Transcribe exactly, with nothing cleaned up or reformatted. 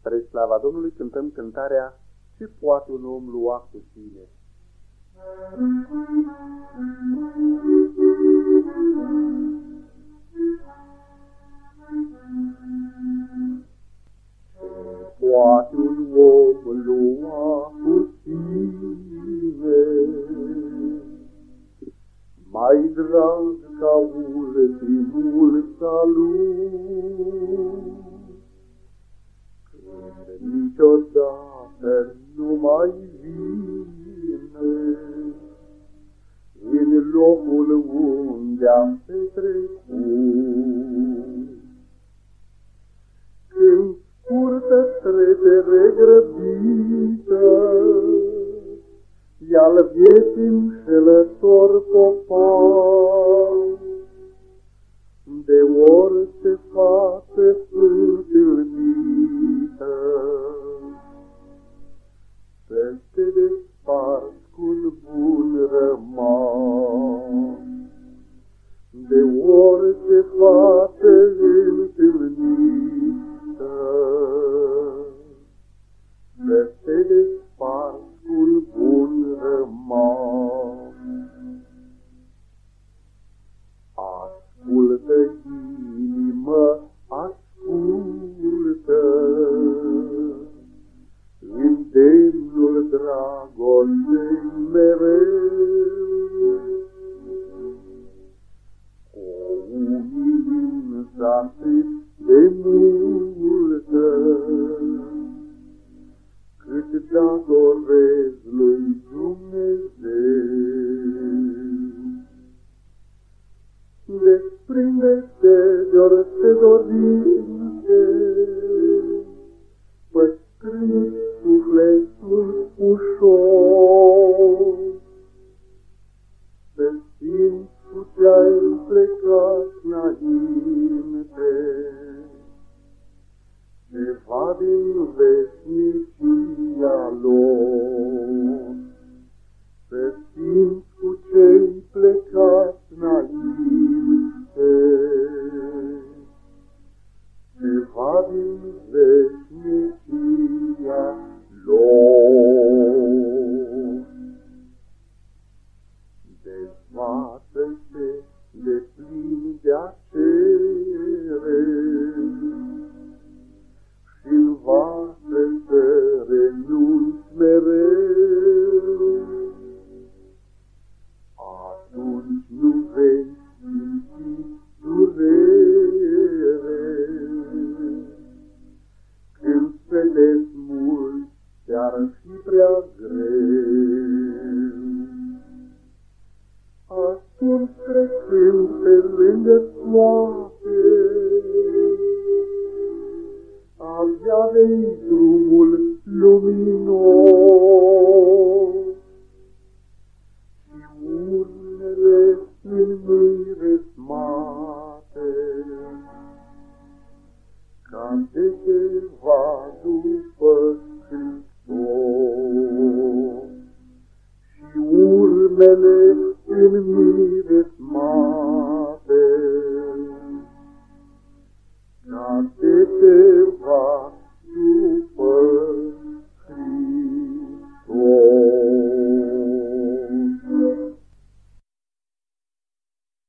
Spre slava Domnului cântăm cântarea Ce poate un om lua cu sine? Ce poate un om lua cu sine, mai drag ca ultimul salut, când niciodată nu mai vine în locul unde-a petrecut. Când scurtă trecere grăbită i-al vieții înșelător popor, de orice fată întâlnită, să te desparți cu-n bun rămas. De orice fată întâlnită, să te desparți cu-n bun rămas. Ascultă, inimă, ascultă îndemnul dragostei mereu. O umilință atât de multă, cât datorez lui Dumnezeu. Desprinde-te de orice dorințe, păstrând sufletul ușor, să simți cu ce-ai plecat înainte, ceva din veșnicia lor. Să simți cu ce-ai plecat înainte, ceva din veșnicia lor. Dezbată-te de plin de acere și învață să renunți mereu. Atunci nu vei simți durere, când se desmulți ți-ar fi prea greu. Atunci trecând pe lângă toate, avea vei drumul luminos și urnele înmiresmate, ca